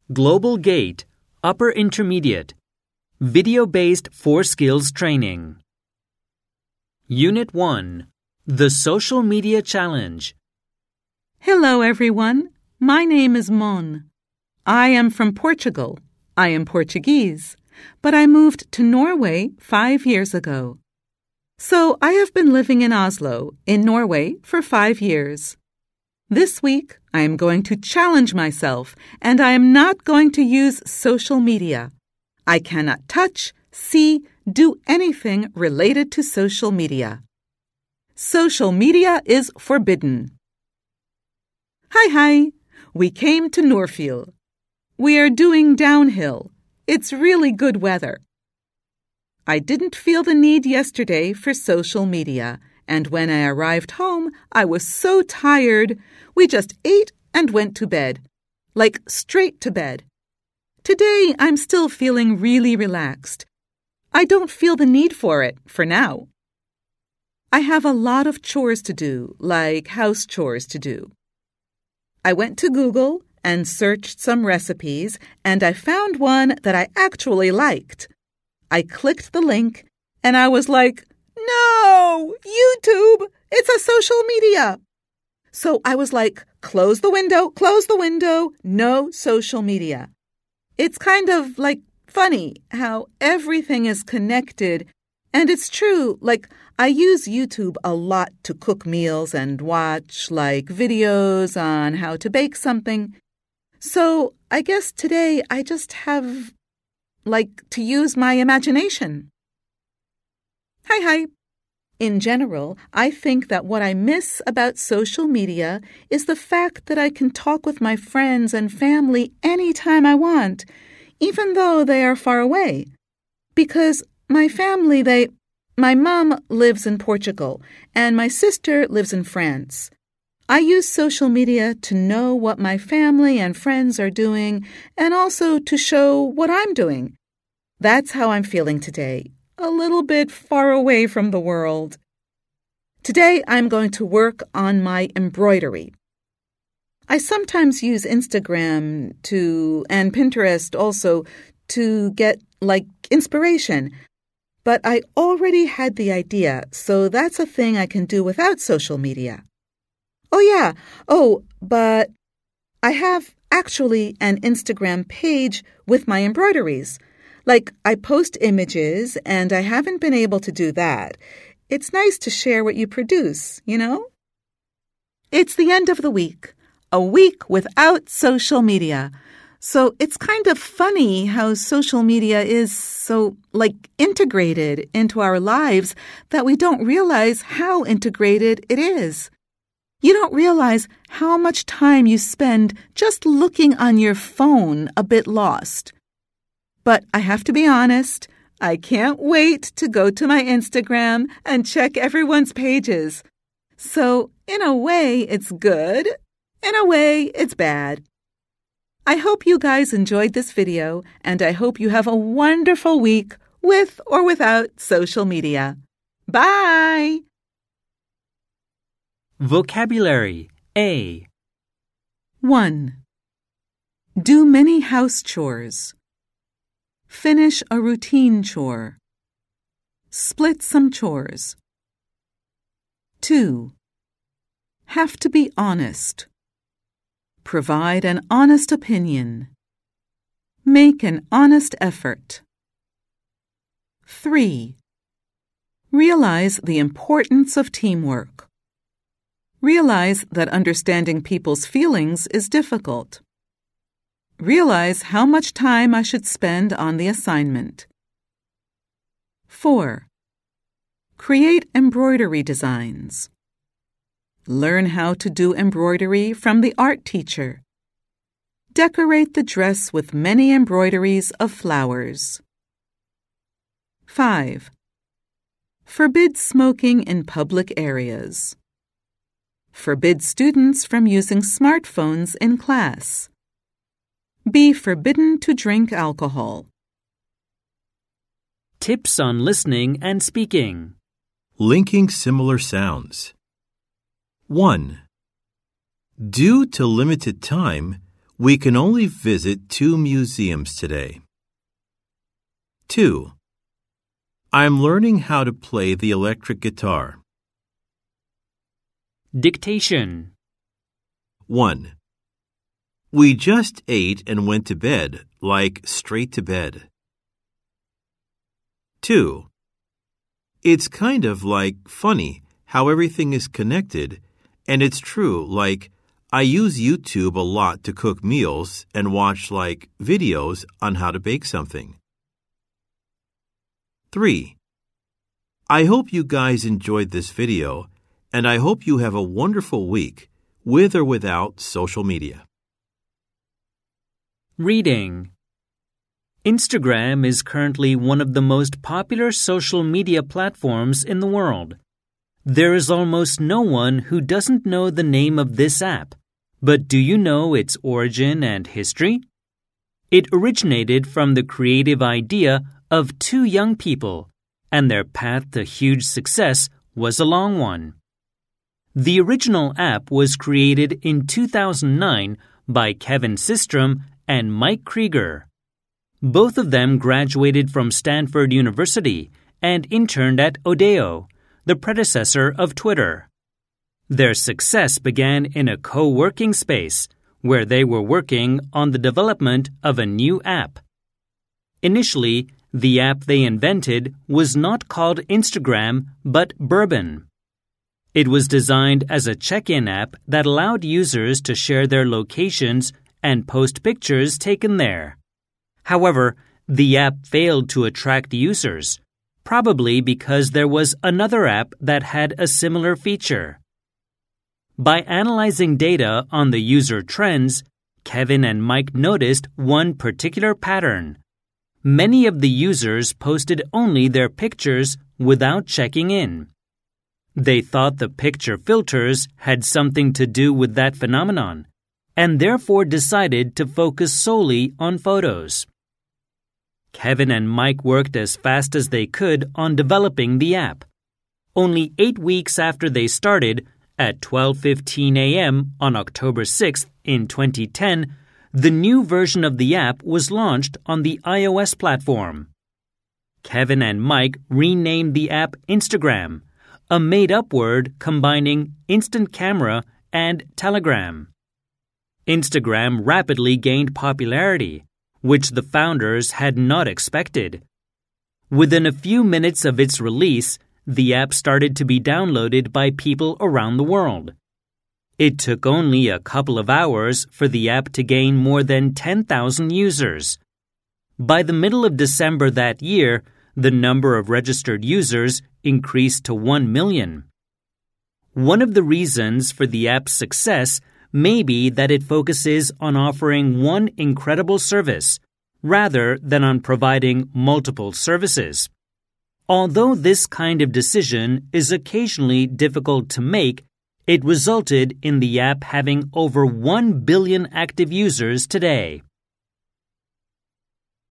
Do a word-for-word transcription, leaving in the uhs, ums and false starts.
Global Gate, Upper Intermediate, Video-Based Four Skills Training. Unit one, The Social Media Challenge. Hello, everyone. My name is Mon. I am from Portugal. I am Portuguese, but I moved to Norway five years ago. So I have been living in Oslo, in Norway, for five years. This week, I am going to challenge myself, and I am not going to use social media. I cannot touch, see, do anything related to social media. Social media is forbidden. Hi, hi. We came to Nordfjell. We are doing downhill. It's really good weather. I didn't feel the need yesterday for social media, and when I arrived home, I was so tired. We just ate and went to bed, like straight to bed. Today, I'm still feeling really relaxed. I don't feel the need for it for now. I have a lot of chores to do, like house chores to do. I went to Google and searched some recipes, and I found one that I actually liked. I clicked the link, and I was like, no, YouTube, it's a social media. So I was like, close the window, close the window, no social media. It's kind of like funny how everything is connected, and it's true, like I use YouTube a lot to cook meals and watch like videos on how to bake something. So I guess today I just have like to use my imagination. Hi, hi. In general, I think that what I miss about social media is the fact that I can talk with my friends and family anytime I want, even though they are far away. Because my family, they, my mom lives in Portugal, and my sister lives in France. I use social media to know what my family and friends are doing, and also to show what I'm doing. That's how I'm feeling today. A little bit far away from the world. Today, I'm going to work on my embroidery. I sometimes use Instagram to, and Pinterest also, to get, like, inspiration. But I already had the idea, so that's a thing I can do without social media. Oh, yeah. Oh, but I have actually an Instagram page with my embroideries. Like, I post images, and I haven't been able to do that. It's nice to share what you produce, you know? It's the end of the week, a week without social media. So it's kind of funny how social media is so, like, integrated into our lives that we don't realize how integrated it is. You don't realize how much time you spend just looking on your phone a bit lost. But I have to be honest, I can't wait to go to my Instagram and check everyone's pages. So, in a way, it's good. In a way, it's bad. I hope you guys enjoyed this video, and I hope you have a wonderful week with or without social media. Bye! Vocabulary A. one. Do many house chores. Finish a routine chore. Split some chores. two. Have to be honest. Provide an honest opinion. Make an honest effort. three. Realize the importance of teamwork. Realize that understanding people's feelings is difficult. Realize how much time I should spend on the assignment. four. Create embroidery designs. Learn how to do embroidery from the art teacher. Decorate the dress with many embroideries of flowers. five. Forbid smoking in public areas. Forbid students from using smartphones in class. Be forbidden to drink alcohol. Tips on listening and speaking. Linking similar sounds. one. Due to limited time, We can only visit two museums today. two. I'm learning how to play the electric guitar. Dictation. one. We just ate and went to bed, like straight to bed. two. It's kind of like funny how everything is connected, and it's true, like I use YouTube a lot to cook meals and watch like videos on how to bake something. three. I hope you guys enjoyed this video, and I hope you have a wonderful week, with or without social media. Reading. Instagram is currently one of the most popular social media platforms in the world. There is almost no one who doesn't know the name of this app. But do you know its origin and history? It originated from the creative idea of two young people, and their path to huge success was a long one. The original app was created in two thousand nine by Kevin Systrom and Mike Krieger. Both of them graduated from Stanford University and interned at Odeo, the predecessor of Twitter. Their success began in a co-working space where they were working on the development of a new app. Initially, the app they invented was not called Instagram but Bourbon. It was designed as a check-in app that allowed users to share their locations and post pictures taken there. However, the app failed to attract users, probably because there was another app that had a similar feature. By analyzing data on the user trends, Kevin and Mike noticed one particular pattern. Many of the users posted only their pictures without checking in. They thought the picture filters had something to do with that phenomenon, and therefore decided to focus solely on photos. Kevin and Mike worked as fast as they could on developing the app. Only eight weeks after they started, at twelve fifteen a.m. on October sixth in twenty ten, the new version of the app was launched on the iOS platform. Kevin and Mike renamed the app Instagram, a made-up word combining instant camera and telegram. Instagram rapidly gained popularity, which the founders had not expected. Within a few minutes of its release, the app started to be downloaded by people around the world. It took only a couple of hours for the app to gain more than ten thousand users. By the middle of December that year, the number of registered users increased to one million. One of the reasons for the app's success may be that it focuses on offering one incredible service, rather than on providing multiple services. Although this kind of decision is occasionally difficult to make, it resulted in the app having over one billion active users today.